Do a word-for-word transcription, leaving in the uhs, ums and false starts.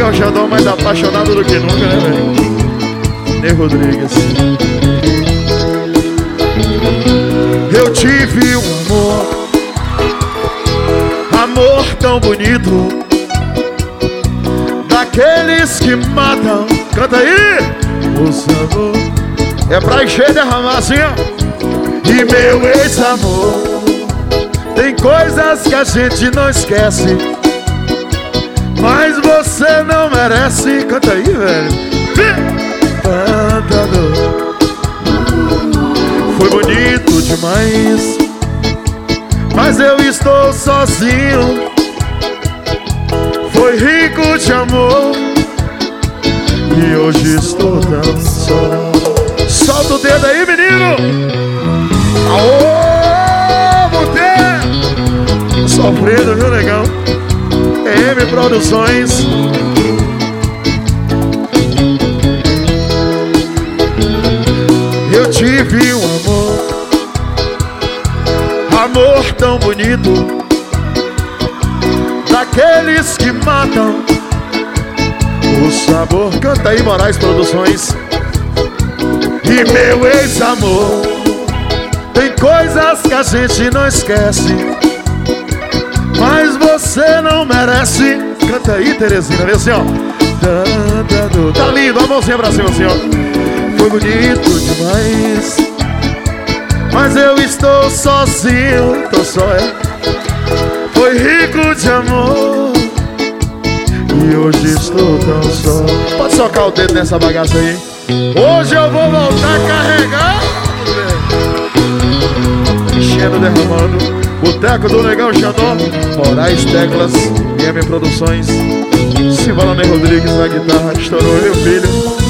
Negão Xandão mais apaixonado do que nunca, né, velho? Ney Rodrigues. Eu tive um amor, amor tão bonito, daqueles que matam. Canta aí! O sabor é pra encher e derramar assim, ó. E meu ex-amor, tem coisas que a gente não esquece, mas você não merece. Canta aí, velho. Tanta dor. Foi bonito demais, mas eu estou sozinho. Foi rico de amor e hoje estou tão só. Solta o dedo aí, menino. Aô, Monteiro. Sofrendo, viu, negão? E M Produções. Eu tive um amor, amor tão bonito, daqueles que matam o sabor. Canta aí, Moraes Produções. E meu ex-amor, tem coisas que a gente não esquece, mas você não merece. Canta aí, Terezinha, vê assim, ó. Tá lindo, a mãozinha pra cima assim, ó. Foi bonito demais, mas eu estou sozinho. Tô só, é. Foi rico de amor e hoje estou tão só. Pode socar o dedo nessa bagaça aí. Hoje eu vou voltar a carregar, enchendo, derramando. Boteco do Negão Xandão, Moraes Teclas, I M Produções. Simbola Ney Rodrigues na guitarra. Estourou, meu filho.